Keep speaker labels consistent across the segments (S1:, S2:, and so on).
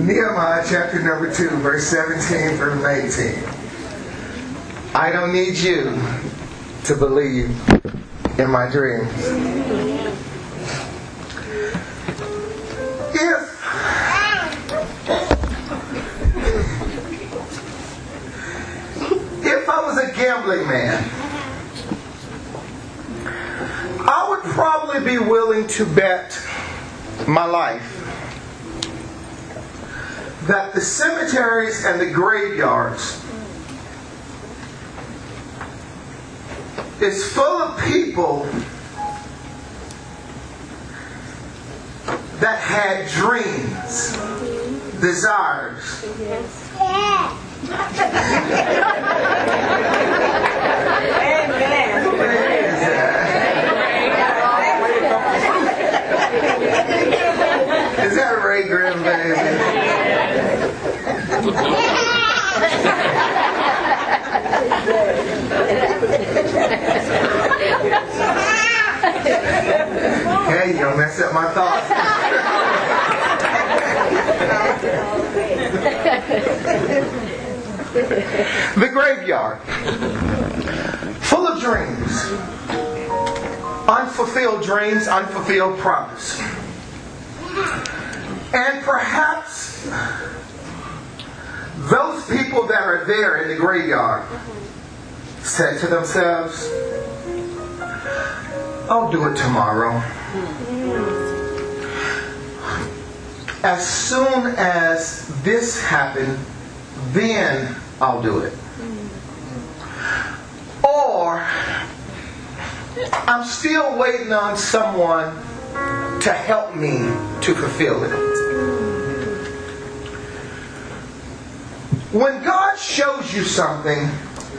S1: Nehemiah chapter number 2, verse 17 through 18. I don't need you to believe in my dreams. If I was a gambling man, I would probably be willing to bet my life that the cemeteries and the graveyards is full of people that had dreams, desires. Is that Ray Grimm, baby? Hey, you don't mess up my thoughts. The graveyard, full of dreams, unfulfilled dreams, unfulfilled promise. And perhaps those people that are there in the graveyard said to themselves, I'll do it tomorrow. As soon as this happened, then I'll do it. Or I'm still waiting on someone to help me to fulfill it. When God shows you something,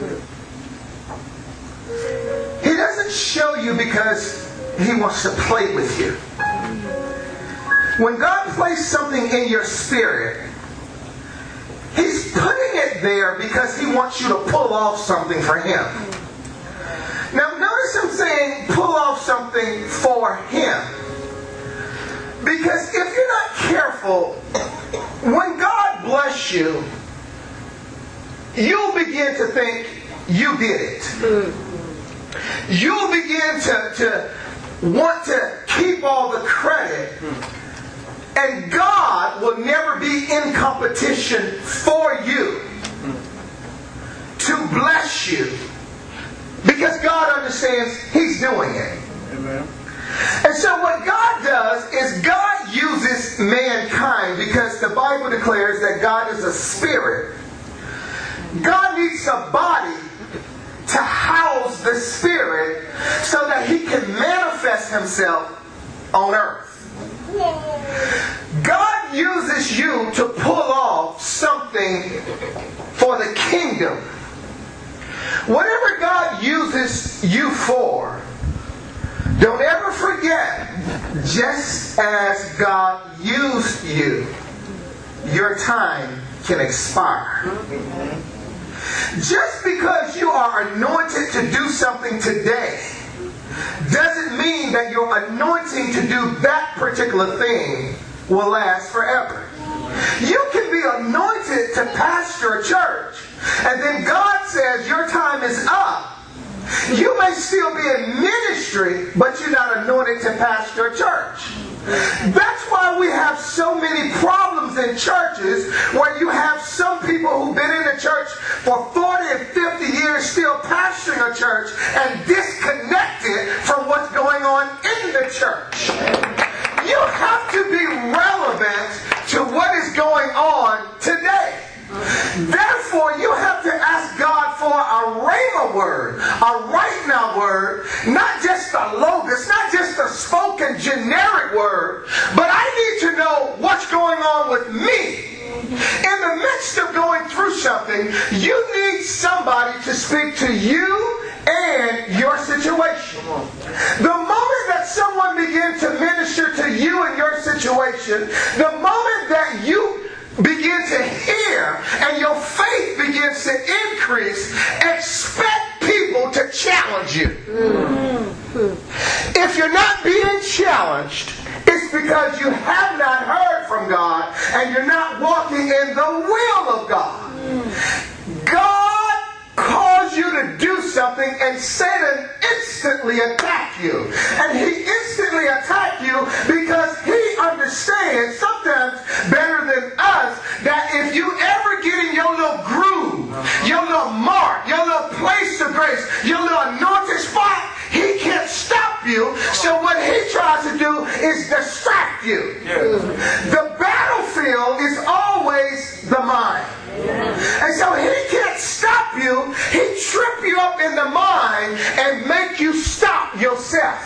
S1: He doesn't show you because He wants to play with you. When God places something in your spirit, He's putting it there because He wants you to pull off something for Him. Now notice Him saying pull off something for Him. Because if you're not careful, when God bless you, you'll begin to think you did it. You'll begin to want to keep all the credit. And God will never be in competition for you to bless you. Because God understands He's doing it. Amen. And so what God does is God uses mankind, because the Bible declares that God is a spirit. God needs a body to house the spirit so that He can manifest Himself on earth. God uses you to pull off something for the kingdom. Whatever God uses you for, don't ever forget, just as God used you, your time can expire. Just because you are anointed to do something today doesn't mean that your anointing to do that particular thing will last forever. You can be anointed to pastor a church, and then God says your time is up. You may still be in ministry, but you're not anointed to pastor a church. That's why we have so many problems in churches, where you have some people who've been in the church for 40 and 50 years still pastoring a church and disconnected from what's going on in the church. You have to be relevant to what is going on today. Therefore, you have to ask God for a rhema word, a right now word, not just a logos, not just a spoken generic word, but I need to know what's going on with me. In the midst of going through something, you need somebody to speak to you and your situation. The moment that someone begins to minister to you and your situation, the moment that you begin to hear and your faith begins to increase, expect people to challenge you. If you're not being challenged, it's because you have not heard from God and you're not walking in the will of God. God calls you to do something and Satan instantly attack you. And he instantly attack you because he understands, sometimes better than us, that if you ever get in your little groove, your little mark, your little place of grace, your little anointed spot, he can't stop you. So what he tries to do is distract you. The battlefield is always the mind. And so he can't stop you. He trip you up in the mind and make you stop yourself.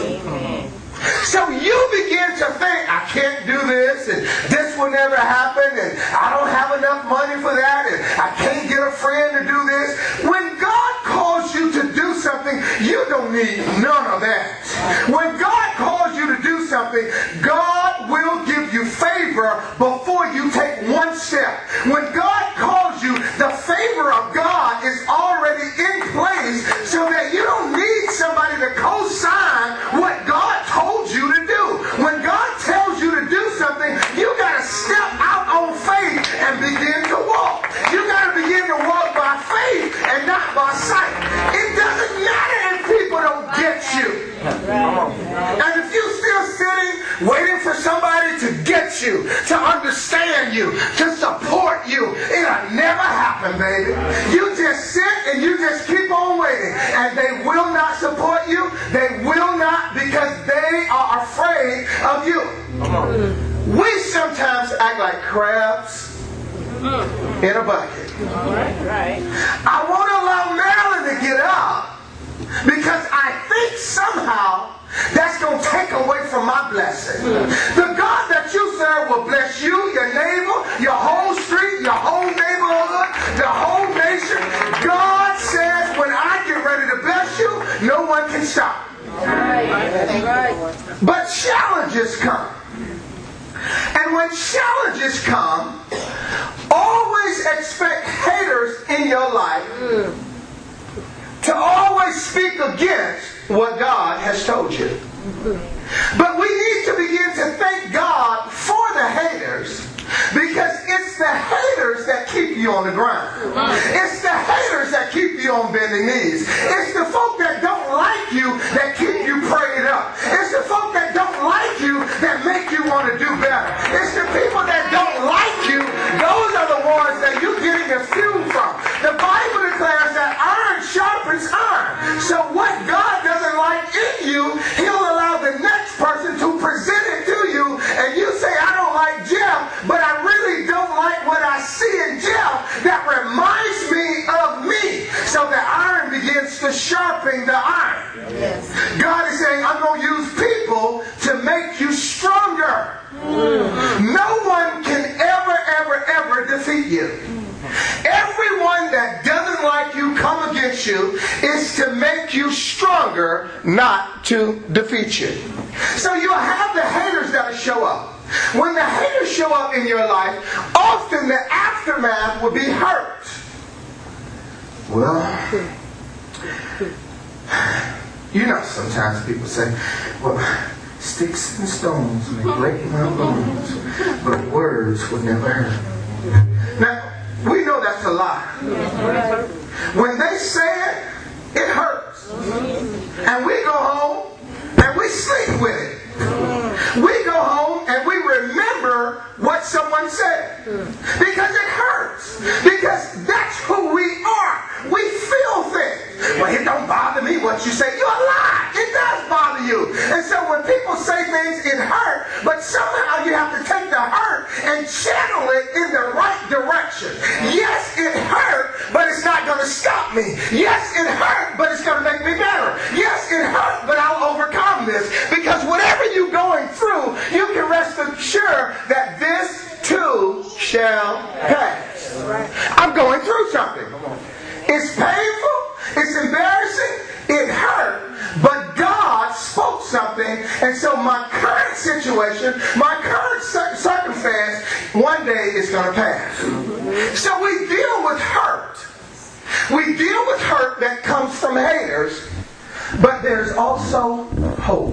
S1: So you begin to think, I can't do this, and this will never happen, and I don't have enough money for that, and I can't get a friend to do this. When God calls you to do something, you don't need none of that. When God calls you to do something, God will give you favor before you take one step. When God calls you, the favor of God is already in place so that you don't need somebody to co-sign what God told you to do. When God tells you to do something, you got to step out on faith and begin to walk. You got to begin to walk by faith and not by sight. It doesn't matter if people don't get you. And if you're still sitting waiting for somebody to get you, to understand you, to support you, it'll never happen, baby. You just sit and you just keep on waiting. And they will not support you. They will not, because they are afraid of you. We sometimes act like crabs in a bucket. I won't allow Marilyn to get up because I think somehow that's going to take away from my blessing. The God that you serve will bless you, your neighbor, your whole street, your whole neighborhood, the whole nation. God says when I get ready to bless you, no one can stop. But challenges come. And when challenges come, always expect haters in your life to always speak against what God has told you. But we need to begin to thank God for the haters, because it's the haters that keep you on the ground. It's the haters that keep you on bending knees. It's the folk that don't like you that keep you prayed up. It's the folk that don't like you that make you want to do better. It's the people that don't like you, those are the ones that you're getting a fuel from. The Bible declares that iron sharpens iron. So what God doesn't like in you, He'll allow the next person to present it to you, and you say, I don't like Jeff, but I really don't like what I see in Jeff that reminds me of me. So the iron begins to sharpen the iron. Yes. God is saying, I'm going to use people to make you stronger. No one can ever defeat you. Everyone that doesn't like you, come against you, is to make you stronger, not to defeat you. So you'll have the haters that will show up. When the haters show up in your life, often the aftermath will be hurt. Well, you know, sometimes people say, well, sticks and stones may break my bones, but words would never hurt. Now, we know that's a lie. When they say it, it hurts. And we go home and we sleep with it. We go home and we remember what someone said. Because it hurts. Because that's who we are. We feel things. Well, it don't bother me what you say. You're a lie. It does bother you. And so when people say things, it hurt. But somehow you have to take the hurt and channel it in the right direction. Yes, it hurt, but it's not going to stop me. Yes, it hurt, but it's going to make me better. Yes, it hurt, but I'll overcome this. Because whatever you're going through, you can rest assured that this too shall pass. I'm going through something. It's painful. It's embarrassing. It hurt. But God spoke something. And so my current situation, my current circumstance, one day is going to pass. So we deal with hurt. We deal with hurt that comes from haters. But there's also hope.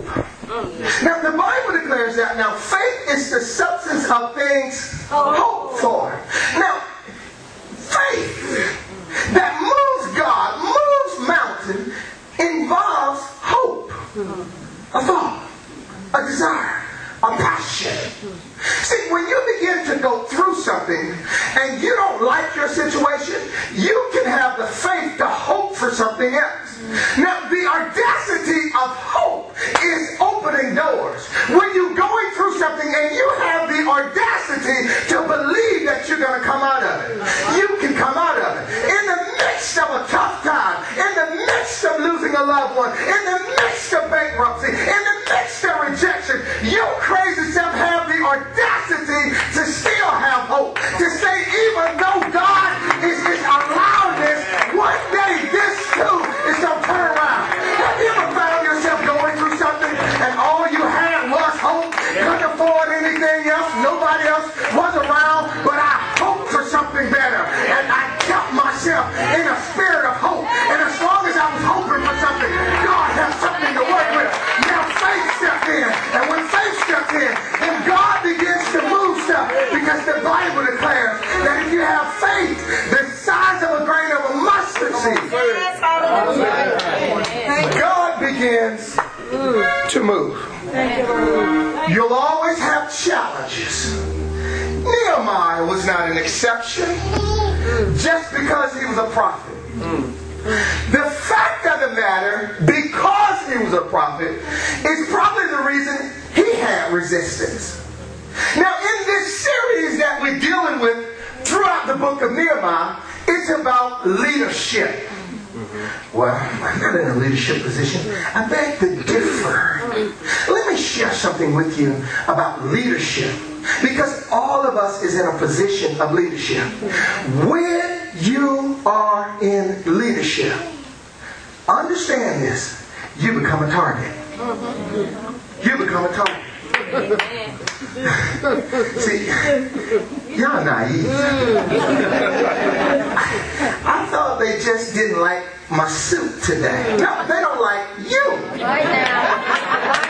S1: Now the Bible declares that now faith is the substance of things hoped for. Now faith that moves God, moves mountain, involves hope, a thought, a desire, a passion. See, when you begin to go through something and you don't like your situation, you can have the faith to hope for something else. Now, the audacity of hope is opening doors. When you're going through something and you have the audacity to believe that you're going to come out of it, you can come out of it. In the midst of a tough time, in the midst of losing a loved one, in the midst of bankruptcy, in the midst of rejection, you crazy self have the audacity to still have hope. To say, even though God is allowing this, one day this too is going to turn around. Have you ever found yourself going through something and all you had was hope? Couldn't afford anything else. Nobody else was around, but I hoped for something better. And I kept myself in a spirit of hope. And as long as I was hoping for something, God had something to work with. Now faith stepped in. And when faith stepped in, then God begins to move stuff. Because the Bible declares that if you have faith the size of a grain of a mustard seed, God begins to move. You'll always have challenges. Nehemiah was not an exception just because he was a prophet. The fact of the matter, because he was a prophet, is probably the reason he had resistance. Now, in this series that we're dealing with throughout the book of Nehemiah, it's about leadership. Well, I'm not in a leadership position. I beg to differ. Let me share something with you about leadership. Because all of us is in a position of leadership. When you are in leadership, understand this, you become a target. You become a target. See, y'all naive. I thought they just didn't like my suit today. No, they don't like you.
S2: Right now.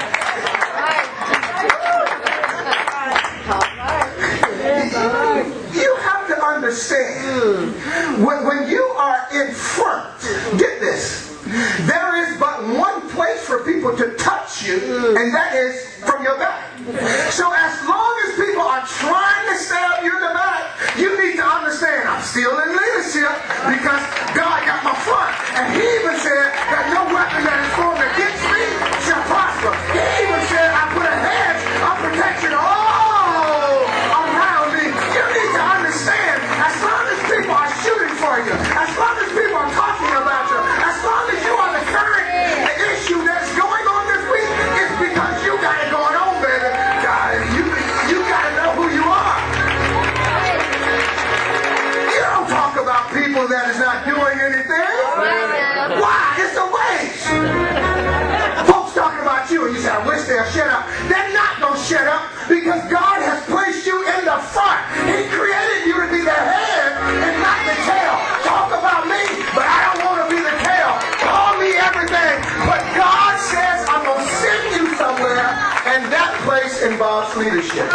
S1: You have to understand, when you are in front, get this, there is but one place for people to touch you, and that is from your back. So as long as people are trying to stab you in the back, you need to understand, I'm still in leadership because God got my front. And he even said that no weapon that is formed against me shall prosper. He even said I put a hedge of protection all around me. You need to understand, as long as people are shooting for you, as long as people are talking about you, as long as you are the current issue that's going on this week, it's because you got it going on, baby. You got to know who you are. You don't talk about people that is not doing anything. Why? It's a waste. Folks talking about you and you say, I wish they'll shut up. They're not going to shut up because God has placed you in the front. He created you to be the head and not the tail. Talk about me, but I don't want to be the tail. Call me everything. But God says I'm going to send you somewhere, and that place involves leadership.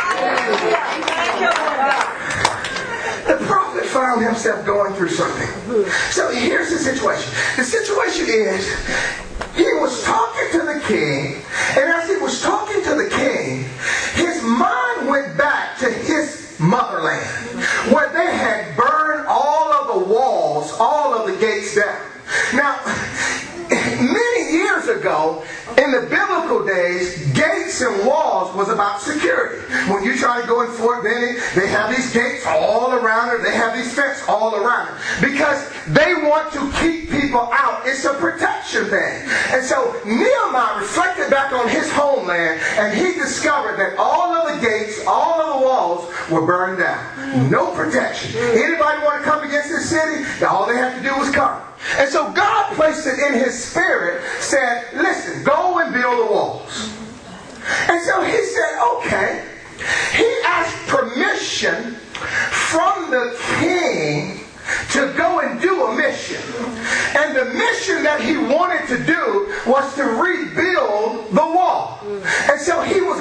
S1: The prophet found himself going through something. So here's the situation. The situation is, he was talking to the king, and as he was talking to the king, his mind went back to his motherland, where they had burned all of the walls, all of the gates down. Now, many years ago, in the biblical days, gates and walls was about security. When you try to go in Fort Benning, they have these gates all around it. They have these fences all around it. Because they want to keep people out. It's a protection thing. And so Nehemiah reflected back on his homeland, and he discovered that all of the gates, all of the walls were burned down. No protection. Anybody want to come against this city? All they have to do was come. And so God placed it in his spirit, said, listen, go and build the walls. And so he said, okay. He asked permission from the king to go and do a mission. And the mission that he wanted to do was to rebuild the wall.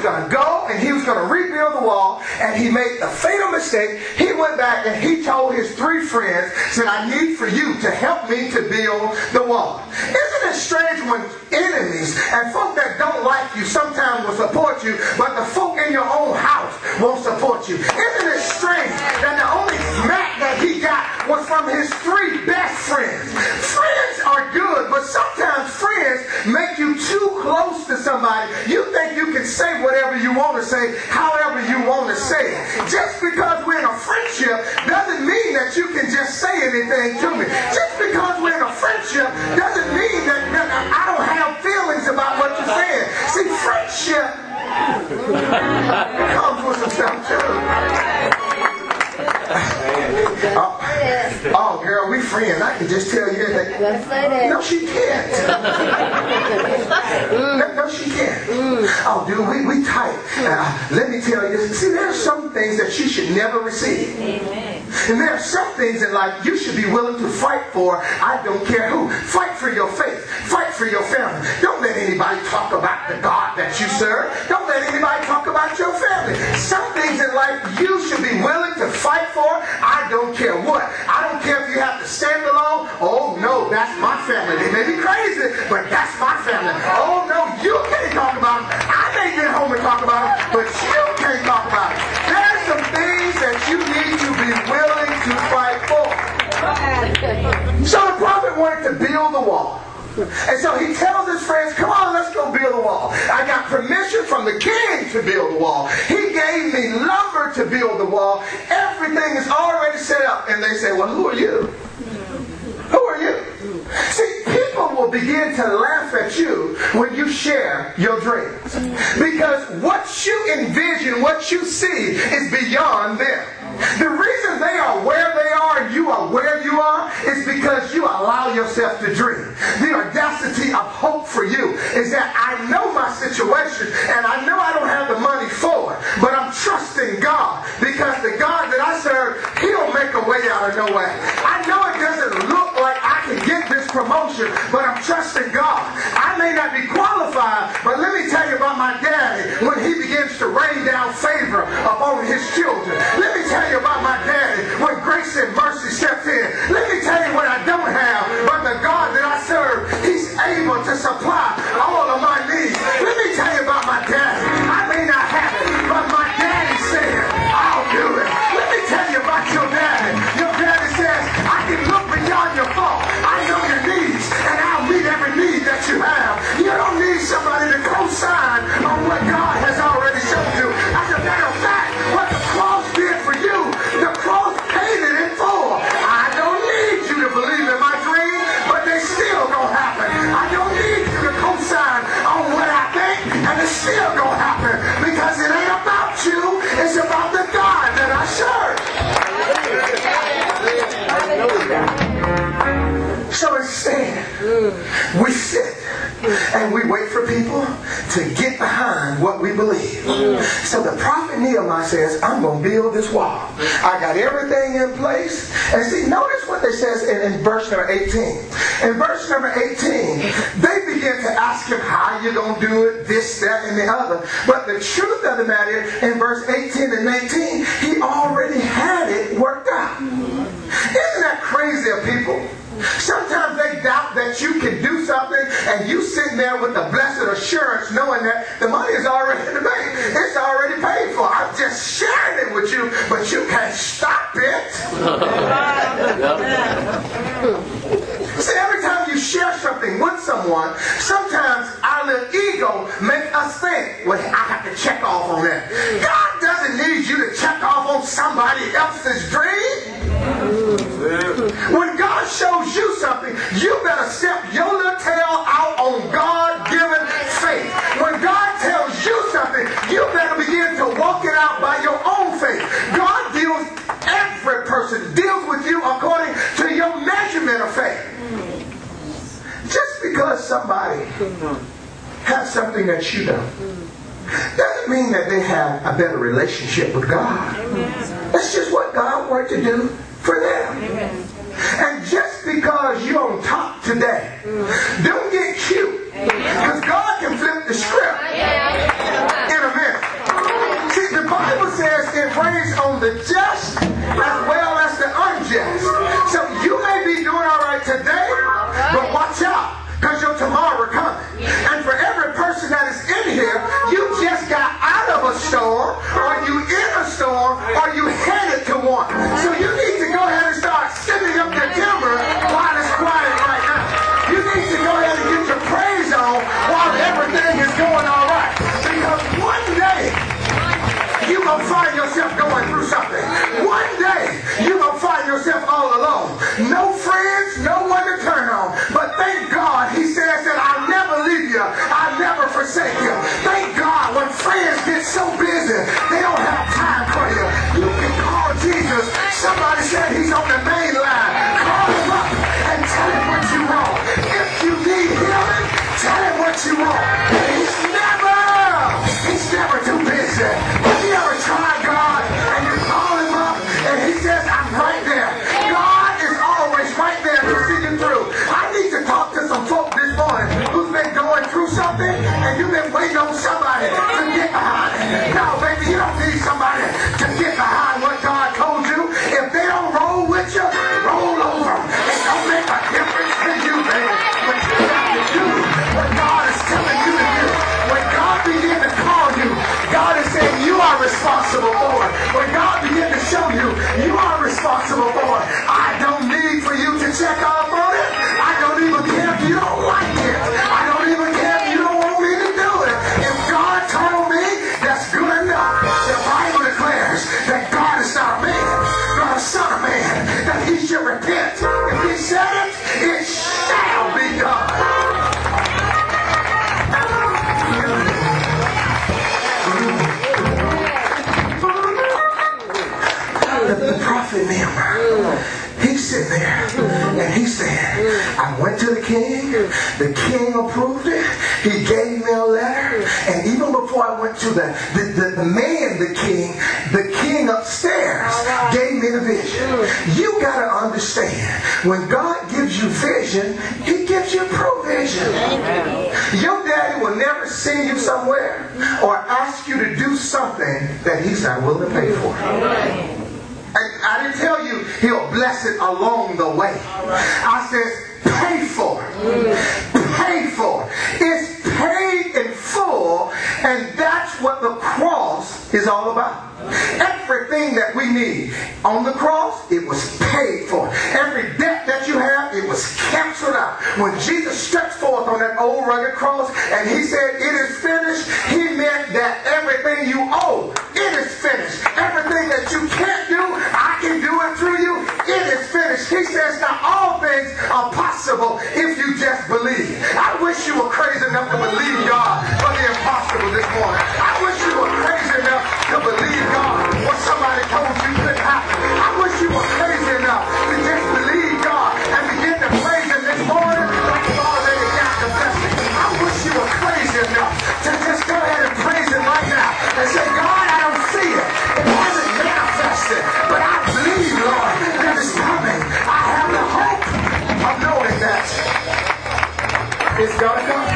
S1: going to go and he was going to rebuild the wall, and he made the fatal mistake. He went back and he told his 3 friends, said, I need for you to help me to build the wall. Isn't it strange when enemies and folk that don't like you sometimes will support you, but the folk in your own house won't support you? Isn't it strange that the only smack that he got was from his 3 best friends? Friends are good, but sometimes friends make you too close to somebody. You think you can say whatever you want to say, however you want to say it. Just because we're in a friendship doesn't mean that you can just say anything to me. Just because we're in a friendship doesn't mean that I don't have feelings about what you're saying. See, friendship comes with some stuff too. Oh, girl, we friends. I can just tell you that. No, she can't. No, she can't. Oh, dude, we tight. Let me tell you this. See, there are some things that you should never receive. Amen. And there are some things in life you should be willing to fight for. I don't care who. Fight for your faith. Fight for your family. Don't let anybody talk about the God that you serve. Don't let anybody talk about your family. Some things in life you should be willing to fight for. I don't care what. I don't care if you have to stand alone. Oh no, that's my family. They may be crazy, but that's my family. Oh no, you can't talk about it. I may get home and talk about it, but you can't talk about it. There's some things that you need to be willing to fight for. So the prophet wanted to build the wall. And so he tells his friends, come on, let's go build a wall. I got permission from the king to build the wall. He gave me lumber to build the wall. Everything is already set up. And they say, well, who are you? Who are you? See, people will begin to laugh at you when you share your dreams. Because what you envision, what you see is beyond them. The reason they are where they are and you are where you are is because you allow yourself to dream. The audacity of hope for you is that I know my situation and I know I don't have the money for it, but I'm trusting God because the God that I serve, He'll make a way out of no way. I know it doesn't look like I can get this promotion, but I'm trusting God. I may not be qualified, but let me tell you about my daddy when he begins to rain down favor upon his children. Let me tell you about my daddy when grace and mercy steps in. Let me tell you what I don't have, but the God that I serve, He's able to supply all of my needs. Let me tell you about my daddy. I may not have it, but my daddy said, I'll do it. Let me tell you about your daddy. Your daddy says, I can look beyond your fault. I know your needs, and I'll meet every need that you have. You don't need somebody to co-sign on what God has already shown you. As a matter of fact, what the cross did for you, the cross paid it in full. I don't need you to believe in my dream, but they still gonna happen. I don't need you to co-sign on what I think, and it's still gonna happen. Because it ain't about you, it's about the God that I serve. So instead, we sit and we wait for people to get behind what we believe. So the prophet Nehemiah says, I'm going to build this wall. I got everything in place. And see, notice what they says in verse number 18. In verse number 18, they begin to ask him, how you going to do it, this, that, and the other. But the truth of the matter, in verse 18 and 19, he already had it worked out. Isn't that crazy of people? Sometimes they doubt that you can do something, and you sitting there with the blessed assurance knowing that the money is already in the bank. It's already paid for. I'm just sharing it with you, but you can't stop it. See, every time you share something with someone, sometimes our little ego makes us think, well, I have to check off on that. God doesn't need you to check off on somebody else's dream. When God shows you something, you better step your little tail out on God-given faith. When God tells you something, you better begin to walk it out by your own faith. God deals, every person deals with you according to your measurement of faith. Just because somebody has something that you don't, doesn't mean that they have a better relationship with God. That's just what God wanted to do for them. And just because you're on top today, don't get cute. Because God can flip the script in a minute. the just as well as the unjust. So you may be doing all right today, but watch out, because your tomorrow coming. And for every person that is in here, you just got out of a storm, or you in a storm, or you headed to one. So you need to go ahead and start sending up your timber while it's quiet right now. You need to go ahead and get your praise on while everything is going all right. Because one day, you're going to find yourself going through something. One day, you're going to find yourself all alone. No friends, no one to turn on. But thank God, he says that I'll never leave you. I'll never forsake you. Thank God, when friends get so busy, they don't have time for you. You can call Jesus. Somebody said he's on the main line. Call him up and tell him what you want. If you need healing, tell him what you want. He's never too busy. Have you ever tried God and you call him up and he says, I'm right there. God is always right there to see you through. I need to talk to some folk this morning who's been going through something and you've been waiting on somebody to get behind it. No, baby, you don't need somebody to get behind what God told you. If they don't roll with you, roll over. It don't make a difference to you, baby. What you got to do, what God is telling you to do. When God begins to call you, God is saying you are responsible for it. When God begins to show you, you are responsible for it. I don't need for you to check off on it. I don't even care if you don't like it. I don't even care if you don't want me to do it. If God told me, that's good enough. The Bible declares that God is not a man, not a son of man, that he should repent. If he said it, it shall be done. The prophet Nehemiah, he's sitting there and he said, I went to the king approved it, he gave me a letter, and even before I went to the man, the king upstairs gave me the vision. You got to understand, when God gives you vision, he gives you provision. Your daddy will never send you somewhere or ask you to do something that he's not willing to pay for. I didn't tell you he'll bless it along the way. I said pay for it. Pay for it. It's paid in full, and that's what the cross is all about. Everything that we need on the cross, it was paid for. Every debt that you have, it was canceled out. When Jesus stretched forth on that old rugged cross and he said, it is finished, he meant that everything you owe, it is finished. Everything that you can't do, I can do it through you. It is finished. He says, now all things are possible if you just believe. I wish you were crazy enough to believe God for the impossible this morning. I wish you were crazy enough to believe God what somebody told you couldn't happen. I wish you were crazy enough to just believe God and begin to praise him this morning like you already got the blessing. I wish you were crazy enough to just go ahead and praise him right now and say, God, I don't see it. It hasn't manifested, but I believe, Lord, that it's coming. I have the hope of knowing that it's going to come.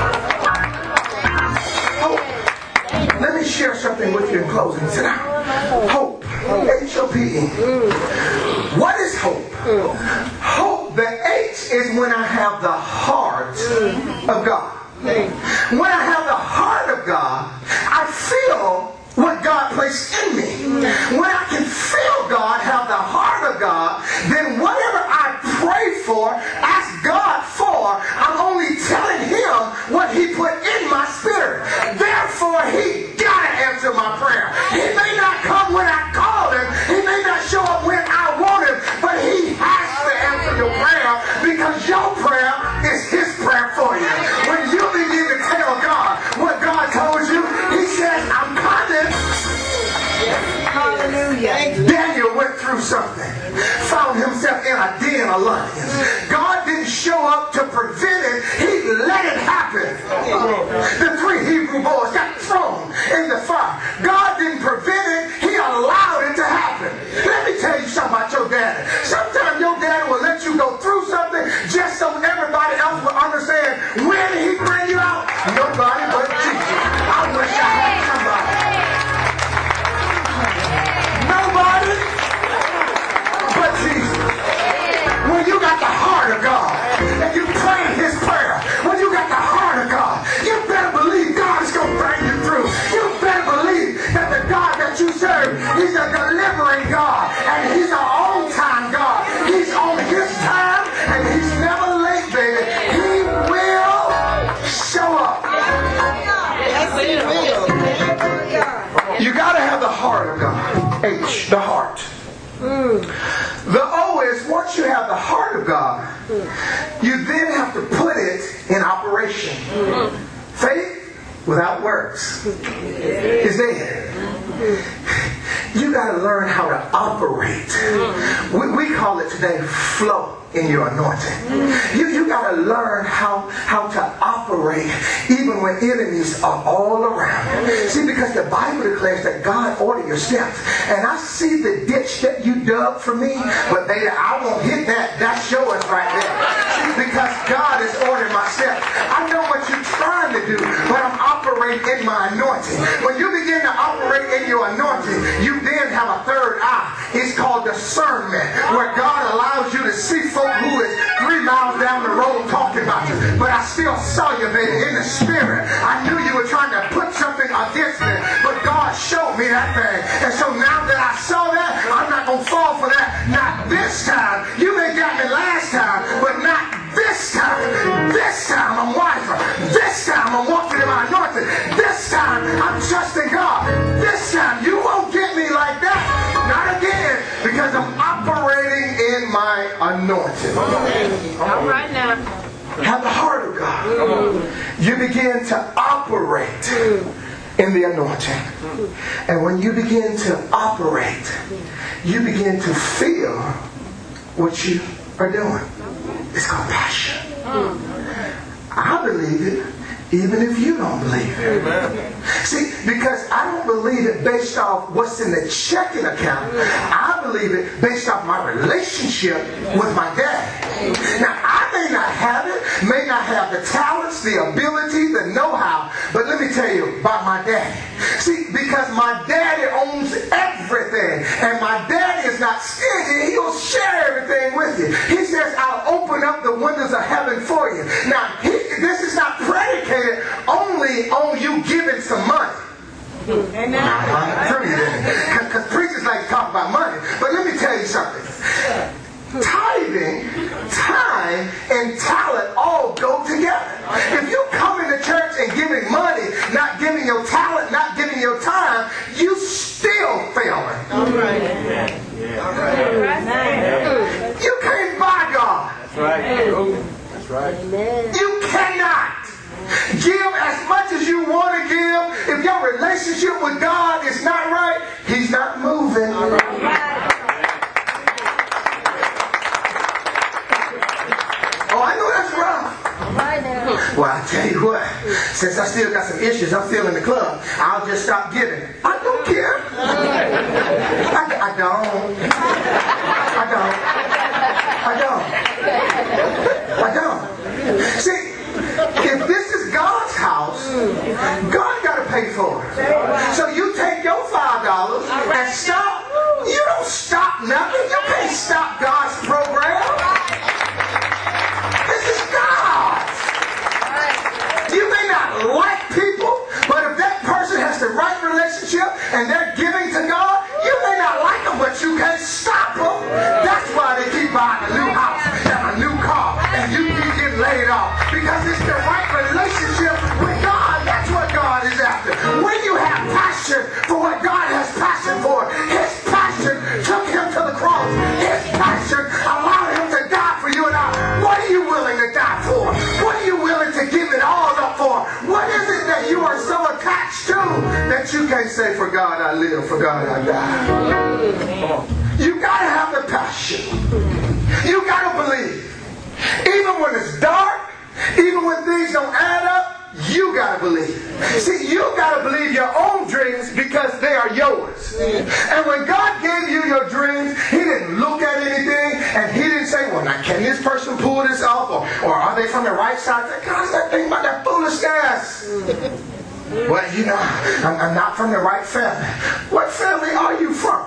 S1: Hope. Let me share something with you in closing. Sit down. Hope. H-O-P-E. What is hope? Hope, the H is when I have the heart of God. When I have the heart of God, I feel what God placed in me. When I can feel God, have the heart of God, then whatever I pray for, ask God for, I'm only telling him what he put in my spirit. Therefore, he gotta answer my prayer. He may not come when I call him. He may not show up when I want him, but he has to answer your prayer because your prayer is his prayer for you. When you begin to tell God what God told you, he says, I'm coming. Hallelujah. Daniel went through something. Found himself in a den of lions. God didn't show up to prevent it. He let it happen. The 3 Hebrew boys got thrown in the fire. God didn't prevent it. He allowed it to happen. Let me tell you something about your daddy. Sometimes your daddy will let you go through something just so everybody else will understand. When did he bring you out? Nobody but Jesus. I wish I had somebody. Nobody sovereign God, and He's an on-time God. He's on His time, and He's never late, baby. He will show up. You got to have the heart of God. H, the heart. The O is, once you have the heart of God, you then have to put it in operation. Faith without works is dead. You got to learn how to operate. We call it today flow in your anointing. You got to learn how to operate even when enemies are all around. See, because the Bible declares that God ordered your steps. And I see the ditch that you dug for me, but baby, I won't hit that. That's yours right there. See, because God has ordered my steps. I know what you're trying to do, but I'm operating in my anointing. When you begin to operate in your anointing, you then have a third eye. It's called discernment, where God allows you to see folk who is 3 miles down the road talking about you. But I still saw you, baby, in the spirit. I knew you were trying to put something against me, but God showed me that thing. And so now that I saw that, I'm not going to fall for that. Not this time. You may got me last time, but not this time. This time I'm wiser. This time I'm walking in my anointing. This time I'm trusting God. This time you won't get me like that. Not again, because I'm operating in my anointing.
S2: All right now.
S1: Have the heart of God. You begin to operate in the anointing. And when you begin to operate, you begin to feel what you are doing. It's called passion. I believe it, even if you don't believe it. Amen. See, because I don't believe it based off what's in the checking account. I believe it based off my relationship with my dad. Now, I may not have it, may not have the talents, the ability, the know-how, but let me tell you about my daddy. See, because my daddy owns everything, and my daddy is not stingy. He'll share everything with you. He says, I'll open up the windows of heaven for you. Now, this is not predicated only on you giving some money.
S2: Amen.
S1: I'm through you then. Because preachers like to talk about money. But let me tell you something. Tithing, time, and talent all go together. If you come into church and giving money, not giving your talent, not giving your time, you still failing.
S2: All right.
S3: All right.
S1: You can't buy God.
S3: That's right. That's right.
S1: You cannot give as much as you want to give. If your relationship with God is not right, He's not moving.
S2: All right.
S1: Oh, I know that's wrong.
S2: All right now.
S1: Well, I tell you what, since I still got some issues, I'm still in the club, I'll just stop giving. I don't care. I don't. See, if this is God's house, God got to pay for it. So you take your $5 and stop. You don't stop nothing. You can't stop God's program. This is God's. You may not like people, but if that person has the right relationship and they're giving to God, you may not like them, but you can't stop them. That's why they keep buying a new house and a new car, and you keep getting laid off. Because it's the right relationship with God. That's what God is after. When you have passion for what God has passion for, His passion took Him to the cross. His passion allowed Him to die for you and I. What are you willing to die for? What are you willing to give it all up for? What is it that you are so attached to that you can't say, for God I live, for God I die? You gotta have the passion. You gotta believe. Even when it's dark, even when things don't add up, you gotta believe. See, you gotta believe your own dreams because they are yours. And when God gave you your dreams, He didn't look at anything and He didn't say, well, now can this person pull this off? Or are they from the right side? God, start thinking about that foolishness. Well, you know, I'm not from the right family. What family are you from?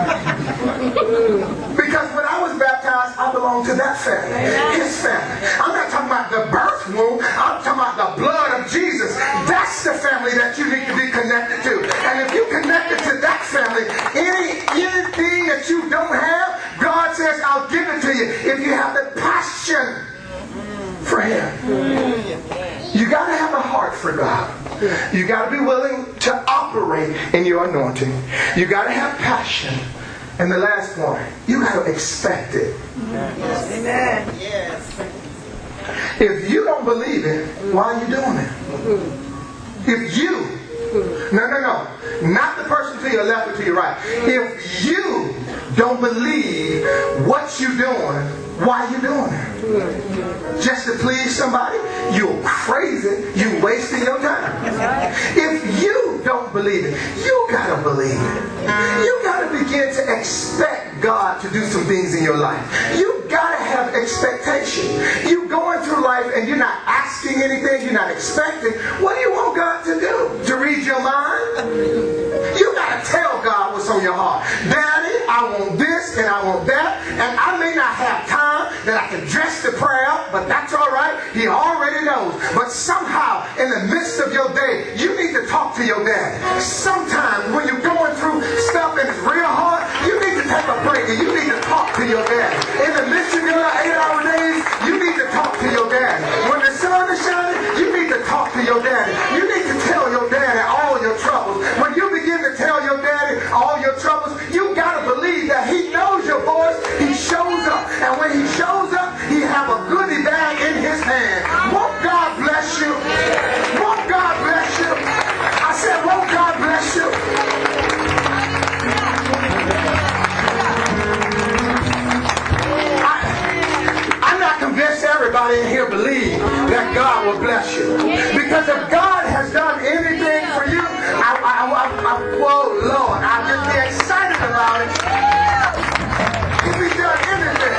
S1: Because when I was baptized, I belonged to that family. His family. I'm not talking about the birth womb. I'm talking about the blood of Jesus. That's the family that you need to be connected to. And if you connected to that family, any anything that you don't have, God says, I'll give it to you. If you have the passion for Him. You got to have a heart for God. You got to be willing to operate in your anointing. You got to have passion. And the last point, you got to expect it.
S2: Amen. Yes.
S1: If you don't believe it, why are you doing it? If you, no, not the person to your left or to your right. If you don't believe what you're doing, why are you doing it? Just to please somebody? You're crazy. You're wasting your time. If you don't believe it, you gotta believe it. You gotta begin to expect God to do some things in your life. You gotta have expectation. You're going through life and you're not asking anything, you're not expecting. What do you want God to do? To read your mind? You gotta tell God what's on your heart. Daddy, I want this and I want that, and I may not have time that I can dress the prayer up, but that's all right. He already knows. But somehow, in the midst of your day, you need to talk to your daddy. Sometimes when you're going through stuff and it's real hard, you need to take a break and you need to talk to your daddy. In the midst of your 8-hour days, you need to talk to your daddy. When the sun is shining, you need to talk to your daddy. You need to tell your daddy all your troubles. When you begin to tell your daddy all your troubles, you got to believe that He knows your voice. He shows up. And when He shows up, He have a goodie bag in His hand. Won't God bless you? Won't God bless you? I said, won't God bless you? I'm not convinced everybody in here believes that God will bless you. Because if God has done anything for you, whoa, Lord, I just be excited about it. If He's done anything.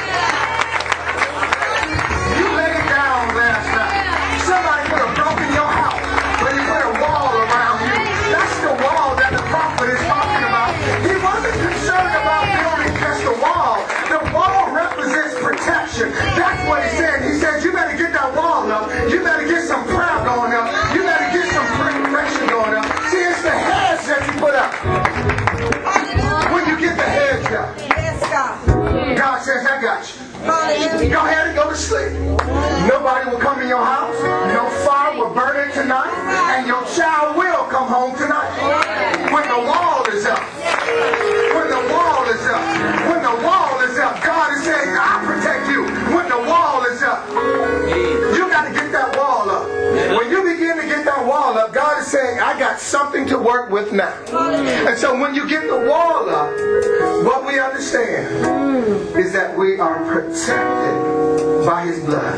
S1: You laid down last night. Somebody could have broken your house, but He put a wall around you. That's the wall that the prophet is talking about. He wasn't concerned about building just a wall. The wall represents protection. That's what He said. He said, you better get that wall up. You better get some prayer going up. You better get some preparation going up. See, it's the hedge that you put up. When you get the hedge up, God says, I got you. Go ahead and go to sleep. Nobody will come in your house. No fire will burn it tonight. And your child will come home tonight. When the wall is up. When the wall is up. When the wall is up. God is saying, I'll protect you. When the wall is up. You got to get that wall up. When you begin to get that wall up, God is saying, I got something to work with now. And so when you get the wall up, what we understand is that we are protected by His blood.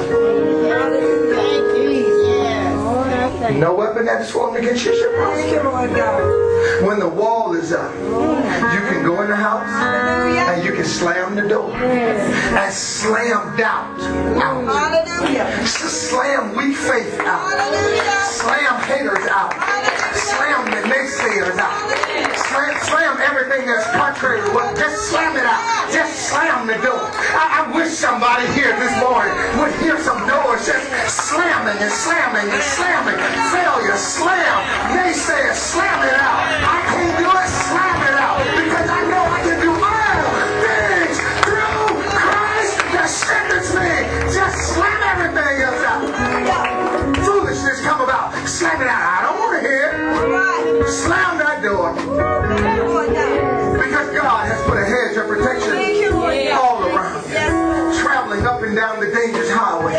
S1: No weapon that is formed against you shall prosper. When the wall is up, you can go in the house and you can slam the door and slam doubt out. Slam weak faith out. Slam haters out. Slam the naysayers out. Slam everything that's contrary to what. Just slam it out. Just slam the door. I wish somebody here this morning would hear some doors just slamming and slamming and slamming. Failure, slam. Naysayers, slam it out. I can't do it, slam it out. Because I know I can do all things through Christ that strengthens me. Just slam everything else out. Foolishness come about. Slam it out. I don't want to hear it. Slam that door. Because God has put a hedge of protection all around you. Traveling up and down the dangerous highway.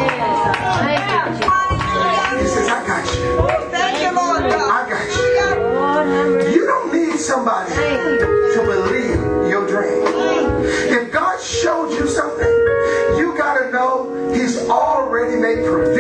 S1: He says, I got you. I got you. You don't need somebody to believe your dream. If God showed you something, you got to know He's already made provision.